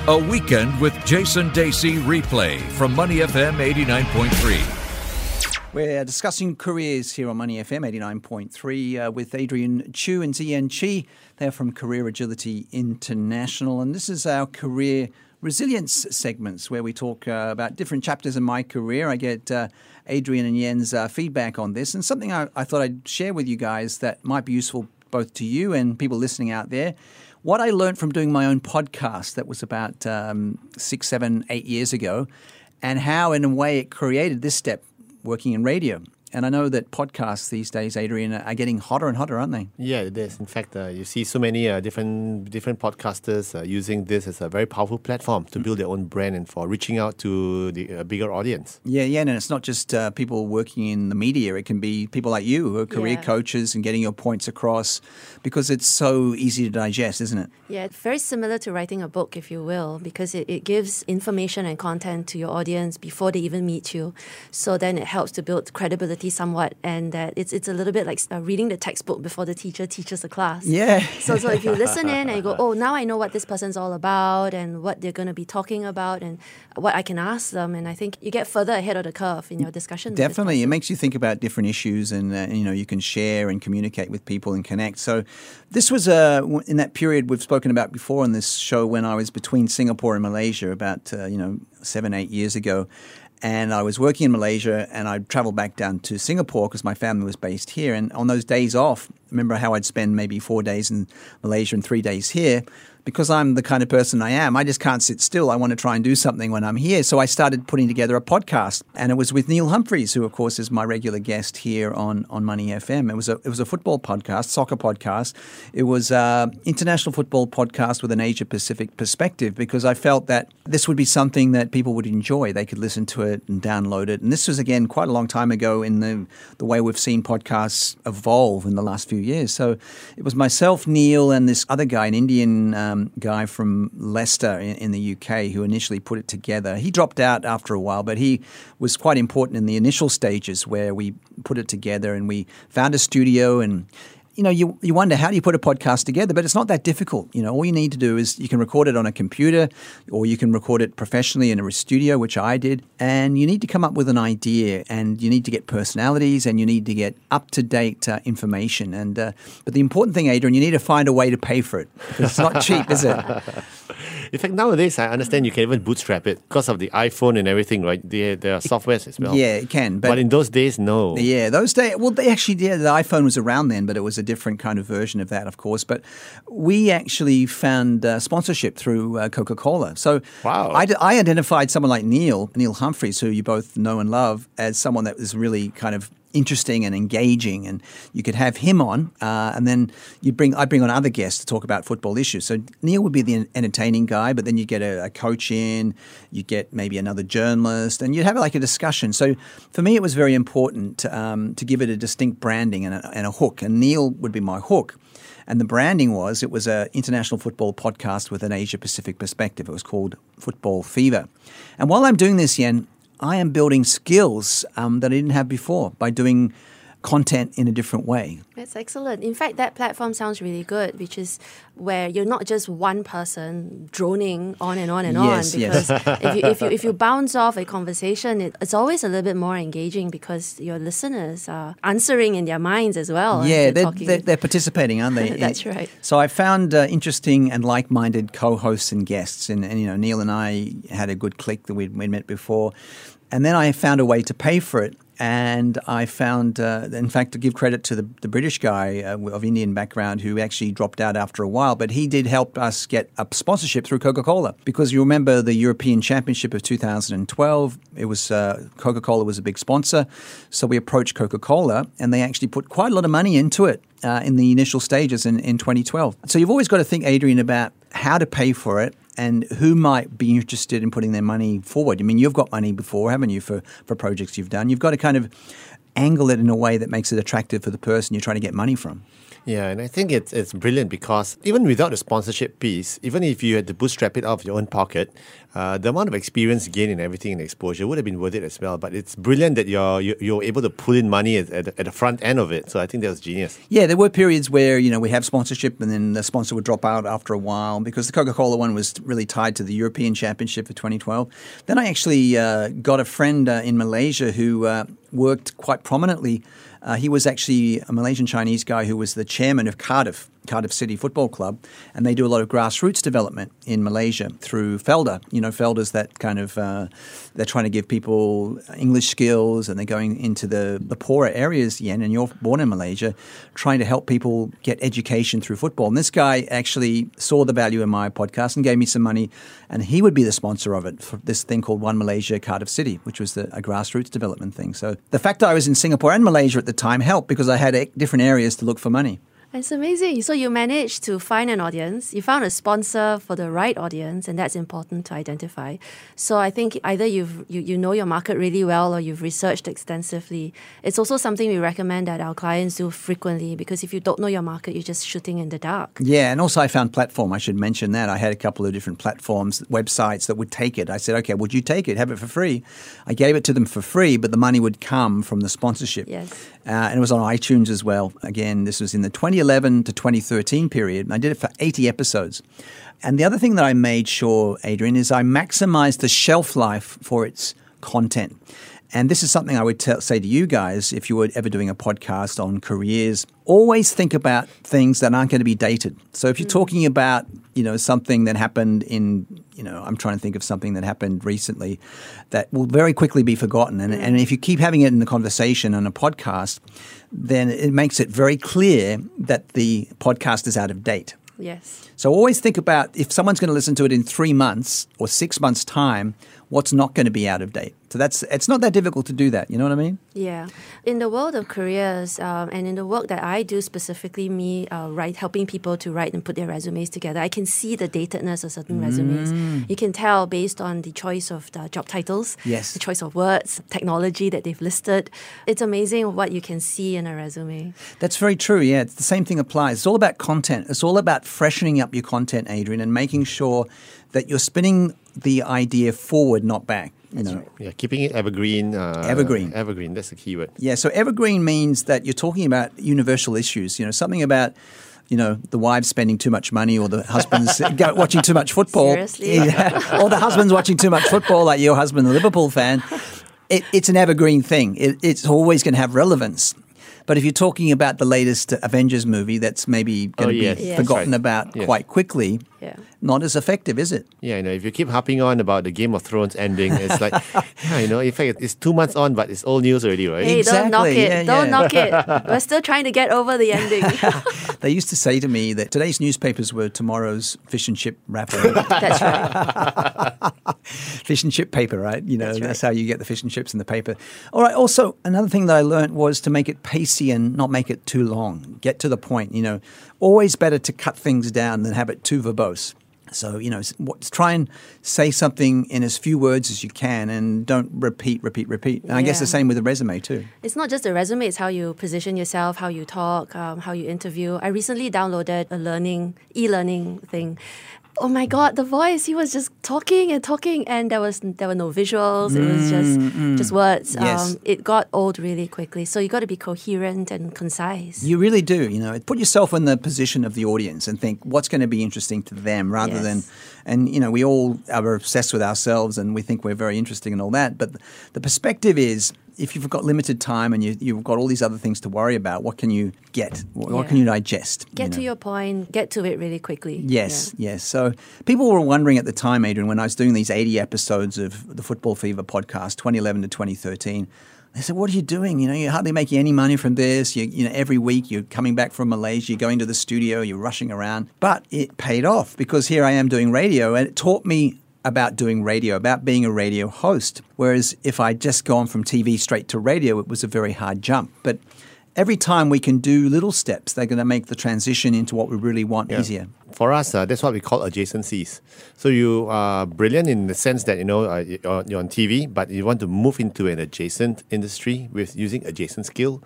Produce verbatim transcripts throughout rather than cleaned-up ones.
A Weekend with Jason Dacey replay from Money F M eighty-nine point three. We're discussing careers here on Money F M eighty-nine point three uh, with Adrian Chu and Zian Chi. They're from Career Agility International, and this is our career resilience segments where we talk uh, about different chapters in my career. I get uh, Adrian and Yen's uh, feedback on this, and something I, I thought I'd share with you guys that might be useful both to you and people listening out there. What I learned from doing my own podcast that was about um, six, seven, eight years ago, and how in a way it created this step, working in radio. And I know that podcasts these days, Adrian, are getting hotter and hotter, aren't they? Yeah, it is. In fact, uh, you see so many uh, different different podcasters uh, using this as a very powerful platform to build their own brand and for reaching out to the uh, bigger audience. Yeah, yeah, and it's not just uh, people working in the media. It can be people like you who are career Yeah. coaches and getting your points across because it's so easy to digest, isn't it? Yeah, it's very similar to writing a book, if you will, because it, it gives information and content to your audience before they even meet you. So then it helps to build credibility somewhat, and that it's it's a little bit like uh, reading the textbook before the teacher teaches the class. Yeah. So so if you listen in and you go, oh, now I know what this person's all about and what they're going to be talking about and what I can ask them, and I think you get further ahead of the curve in your discussion. Definitely. It makes you think about different issues and, uh, you know, you can share and communicate with people and connect. So this was uh, in that period we've spoken about before on this show when I was between Singapore and Malaysia about, uh, you know, seven, eight years ago. And I was working in Malaysia and I'd travel back down to Singapore because my family was based here. And on those days off, remember how I'd spend maybe four days in Malaysia and three days here. Because I'm the kind of person I am, I just can't sit still. I want to try and do something when I'm here. So I started putting together a podcast. And it was with Neil Humphreys, who, of course, is my regular guest here on, on Money F M. It was a it was a football podcast, soccer podcast. It was an international football podcast with an Asia-Pacific perspective because I felt that this would be something that people would enjoy. They could listen to it and download it. And this was, again, quite a long time ago in the, the way we've seen podcasts evolve in the last few years. So it was myself, Neil, and this other guy, an Indian um, Um, guy from Leicester in, in the U K who initially put it together. He dropped out after a while, but he was quite important in the initial stages where we put it together and we found a studio. And you know, you you wonder, how do you put a podcast together? But it's not that difficult. You know, all you need to do is you can record it on a computer or you can record it professionally in a studio, which I did. And you need to come up with an idea and you need to get personalities and you need to get up-to-date uh, information. And uh, But the important thing, Adrian, you need to find a way to pay for it because it's not cheap, is it? In fact, nowadays, I understand you can even bootstrap it because of the iPhone and everything, right? There, there are softwares as well. Yeah, it can. But, but in those days, no. Yeah, those days, well, they actually did. The iPhone was around then, but it was a different kind of version of that, of course. But we actually found uh, sponsorship through uh, Coca-Cola. So wow. I, I identified someone like Neil, Neil Humphreys, who you both know and love, as someone that was really kind of interesting and engaging, and you could have him on, uh, and then you bring I bring on other guests to talk about football issues. So Neil would be the entertaining guy, but then you get a, a coach in, you get maybe another journalist, and you'd have like a discussion. So for me, it was very important um, to give it a distinct branding and a, and a hook, and Neil would be my hook. And the branding was, it was an international football podcast with an Asia-Pacific perspective. It was called Football Fever. And while I'm doing this, Yen, I am building skills um, that I didn't have before by doing content in a different way. That's excellent. In fact, that platform sounds really good, which is where you're not just one person droning on and on and yes, on. Because yes. if, you, if, you, if you bounce off a conversation, it, it's always a little bit more engaging because your listeners are answering in their minds as well. Yeah, they're, talking. they're, they're participating, aren't they? That's right. So I found uh, interesting and like-minded co-hosts and guests. And, and, you know, Neil and I had a good click that we'd, we'd met before. And then I found a way to pay for it. And I found, uh, in fact, to give credit to the, the British guy uh, of Indian background who actually dropped out after a while, but he did help us get a sponsorship through Coca-Cola. Because you remember the European Championship of two thousand twelve, it was uh, Coca-Cola was a big sponsor. So we approached Coca-Cola and they actually put quite a lot of money into it uh, in the initial stages in, in twenty twelve. So you've always got to think, Adrian, about how to pay for it and who might be interested in putting their money forward. I mean, you've got money before, haven't you, for, for projects you've done? You've got to kind of angle it in a way that makes it attractive for the person you're trying to get money from. Yeah, and I think it's it's brilliant because even without the sponsorship piece, even if you had to bootstrap it out of your own pocket, uh, the amount of experience gained and everything and exposure would have been worth it as well. But it's brilliant that you're you're, you're able to pull in money at, at, at the front end of it. So I think that was genius. Yeah, there were periods where, you know, we have sponsorship and then the sponsor would drop out after a while because the Coca-Cola one was really tied to the European Championship for twenty twelve. Then I actually uh, got a friend uh, in Malaysia who uh, worked quite prominently. Uh, he was actually a Malaysian Chinese guy who was the chairman of Cardiff, Cardiff City Football Club, and they do a lot of grassroots development in Malaysia through Felda. You know, Felda's that kind of, uh, they're trying to give people English skills and they're going into the, the poorer areas, Yen, and you're born in Malaysia, trying to help people get education through football. And this guy actually saw the value in my podcast and gave me some money, and he would be the sponsor of it for this thing called One Malaysia Cardiff City, which was the, a grassroots development thing. So the fact that I was in Singapore and Malaysia at the time helped because I had different areas to look for money. It's amazing. So you managed to find an audience. You found a sponsor for the right audience, and that's important to identify. So I think either you've, you you know your market really well or you've researched extensively. It's also something we recommend that our clients do frequently because if you don't know your market, you're just shooting in the dark. Yeah, and also I found platform. I should mention that. I had a couple of different platforms, websites that would take it. I said, okay, would you take it? Have it for free. I gave it to them for free, but the money would come from the sponsorship. Yes. Uh, and it was on iTunes as well. Again, this was in the twenty eleven to twenty thirteen period. I did it for eighty episodes. And the other thing that I made sure, Adrian, is I maximized the shelf life for its content. And this is something I would tell, say to you guys if you were ever doing a podcast on careers. Always think about things that aren't going to be dated. So if you're mm. talking about, you know, something that happened in, you know, I'm trying to think of something that happened recently that will very quickly be forgotten. And, mm. and if you keep having it in the conversation on a podcast, then it makes it very clear that the podcast is out of date. Yes. So always think about if someone's going to listen to it in three months or six months' time, what's not going to be out of date. So that's it's not that difficult to do that. You know what I mean? Yeah. In the world of careers um, and in the work that I do specifically, me uh, write, helping people to write and put their resumes together, I can see the datedness of certain mm. resumes. You can tell based on the choice of the job titles, yes. the choice of words, technology that they've listed. It's amazing what you can see in a resume. That's very true, yeah. It's the same thing applies. It's all about content. It's all about freshening up your content, Adrian, and making sure that you're spinning the idea forward, not back. You know. Right. Yeah, keeping it evergreen. Uh, evergreen. Evergreen, that's the key word. Yeah, so evergreen means that you're talking about universal issues, you know, something about, you know, the wives spending too much money or the husbands go, watching too much football. Seriously? Yeah. Or the husband's watching too much football, like your husband, a Liverpool fan. It, it's an evergreen thing. It, it's always going to have relevance. But if you're talking about the latest Avengers movie that's maybe going to oh, yes. be yes. forgotten right. about yes. quite quickly, yeah. not as effective, is it? Yeah, you know, if you keep harping on about the Game of Thrones ending, it's like, yeah, you know, in fact, it's two months on, but it's old news already, right? Hey, Exactly. don't knock it. Yeah, don't yeah. knock it. We're still trying to get over the ending. They used to say to me that today's newspapers were tomorrow's fish and chip wrapper. That's right. Fish and chip paper, right? You know, that's, that's right. how you get the fish and chips in the paper. All right. Also, another thing that I learned was to make it pacey and not make it too long. Get to the point. You know, always better to cut things down than have it too verbose. So, you know, try and say something in as few words as you can and don't repeat, repeat, repeat. And I guess Yeah. the same with a resume too. It's not just the resume, it's how you position yourself, how you talk, um, how you interview. I recently downloaded a learning, e-learning thing. Oh my God, the voice, he was just talking and talking and there was there were no visuals, it was just mm. just words. Yes. Um, it got old really quickly. So you got to be coherent and concise. You really do, you know. Put yourself in the position of the audience and think what's going to be interesting to them rather Yes. than, and you know, we all are obsessed with ourselves and we think we're very interesting and all that. But the perspective is, if you've got limited time and you, you've got all these other things to worry about, what can you get? What, Yeah. what can you digest? Get you know? to your point, get to it really quickly. Yes, yes. So people were wondering at the time, Adrian, when I was doing these eighty episodes of the Football Fever podcast, twenty eleven to twenty thirteen, they said, what are you doing? You know, you're hardly making any money from this. You, you know, every week you're coming back from Malaysia, you're going to the studio, you're rushing around. But it paid off because here I am doing radio and it taught me about doing radio, about being a radio host. Whereas if I'd just gone from T V straight to radio, it was a very hard jump. But every time we can do little steps, they're going to make the transition into what we really want Yeah. easier. For us, uh, that's what we call adjacencies. So you are brilliant in the sense that, you know, uh, you're you're on T V, but you want to move into an adjacent industry with using adjacent skill.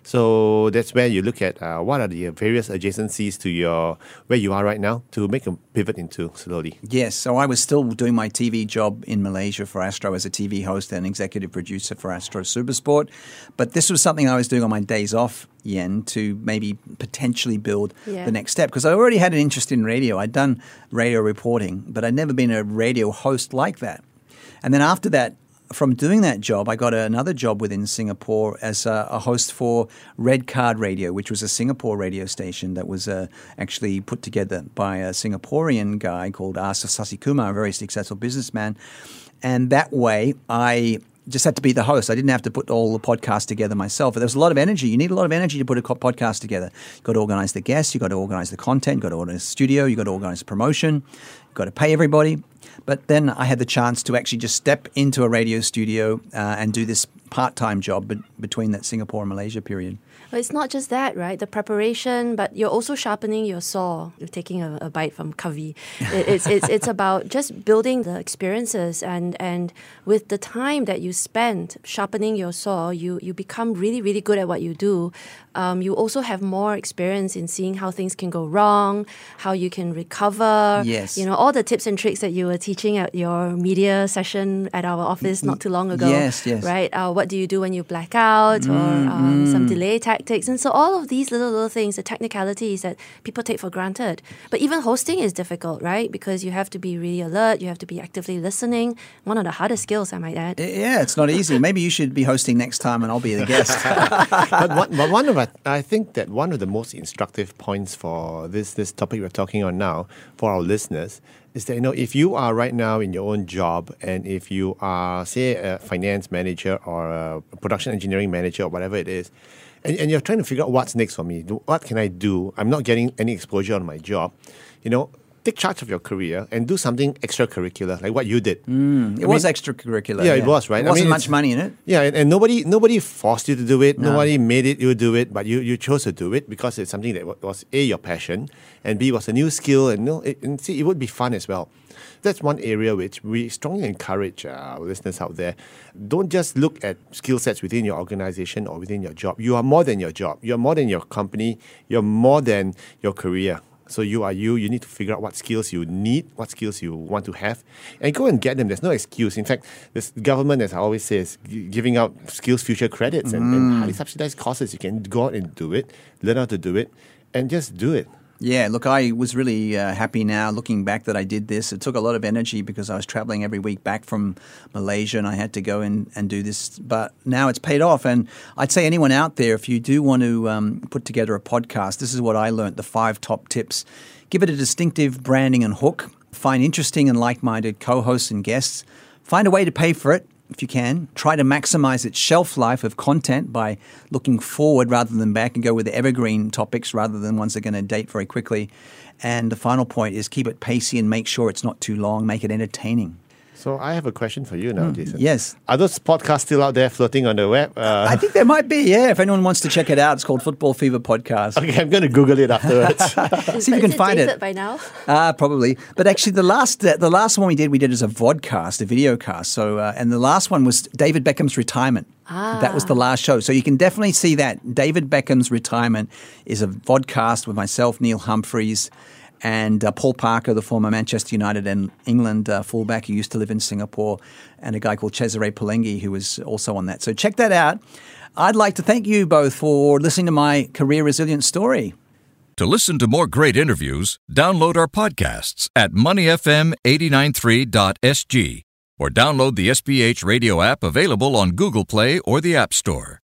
So that's where you look at uh, what are the various adjacencies to your where you are right now to make a pivot into slowly. Yes, so I was still doing my T V job in Malaysia for Astro as a T V host and executive producer for Astro Supersport. But this was something I was doing on my days off, Yen, to maybe potentially build Yeah. the next step. Because I already had an interest in radio. I'd done radio reporting, but I'd never been a radio host like that. And then after that, from doing that job, I got another job within Singapore as a, a host for Red Card Radio, which was a Singapore radio station that was uh, actually put together by a Singaporean guy called Asa Sasikumar, a very successful businessman. And that way, I just had to be the host. I didn't have to put all the podcasts together myself. But there was a lot of energy. You need a lot of energy to put a co- podcast together. You've got to organize the guests. You've got to organize the content. You've got to organize the studio. You've got to organize the promotion. You've got to pay everybody. But then I had the chance to actually just step into a radio studio uh, and do this part-time job be- between that Singapore and Malaysia period. But it's not just that, right? The preparation, but you're also sharpening your saw. You're taking a, a bite from Kavi. It, it's it's it's about just building the experiences, and and with the time that you spend sharpening your saw, you you become really really good at what you do. Um, you also have more experience in seeing how things can go wrong, how you can recover. Yes. You know, all the tips and tricks that you were teaching at your media session at our office not too long ago. Yes, yes. Right? Uh, what do you do when you black out, or um, some delay tactics? And so all of these little, little things, the technicalities that people take for granted. But even hosting is difficult, right? Because you have to be really alert. You have to be actively listening. One of the hardest skills, I might add. Yeah, it's not easy. Maybe you should be hosting next time and I'll be the guest. but, one, but one of our, I think that one of the most instructive points for this this topic we're talking on now for our listeners is that, you know, if you are right now in your own job, and if you are, say, a finance manager or a production engineering manager or whatever it is, and, and you're trying to figure out what's next for me, what can I do? I'm not getting any exposure on my job, you know. Take charge of your career and do something extracurricular, like what you did. Mm, it I was mean, extracurricular. Yeah, it was, right? There I wasn't mean, much it's- money in it. Yeah, and, and nobody nobody forced you to do it. No. Nobody made it you do it, but you, you chose to do it because it's something that wa- was A, your passion, and B, was a new skill, and, no, it, and C, it would be fun as well. That's one area which we strongly encourage uh, our listeners out there. Don't just look at skill sets within your organization or within your job. You are more than your job. You're more than your company. You're more than your career. So you are you. You need to figure out what skills you need, what skills you want to have, and go and get them. There's no excuse. In fact, this government, as I always say, is g- giving out skills future credits and, and highly subsidized courses. You can go out and do it, learn how to do it, and just do it. Yeah, look, I was really uh, happy now looking back that I did this. It took a lot of energy because I was traveling every week back from Malaysia and I had to go in and do this. But now it's paid off. And I'd say anyone out there, if you do want to um, put together a podcast, this is what I learned, the five top tips. Give it a distinctive branding and hook. Find interesting and like-minded co-hosts and guests. Find a way to pay for it. If you can, try to maximize its shelf life of content by looking forward rather than back, and go with the evergreen topics rather than ones that are going to date very quickly. And the final point is keep it pacey and make sure it's not too long. Make it entertaining. So I have a question for you now, Jason. Yes. Are those podcasts still out there floating on the web? Uh, I think there might be, yeah. If anyone wants to check it out, it's called Football Fever Podcast. okay, I'm going to Google it afterwards. See if you can Is find dated it. by now? Ah, probably. But actually, the last uh, the last one we did, we did as a vodcast, a video cast. So, uh, and the last one was David Beckham's retirement. Ah. That was the last show. So you can definitely see that. David Beckham's retirement is a vodcast with myself, Neil Humphreys, and uh, Paul Parker, the former Manchester United and England uh, fullback who used to live in Singapore, and a guy called Cesare Pelenghi who was also on that. So check that out. I'd like to thank you both for listening to my career resilience story. To listen to more great interviews, download our podcasts at money f m eight nine three dot s g or download the S B H radio app available on Google Play or the App Store.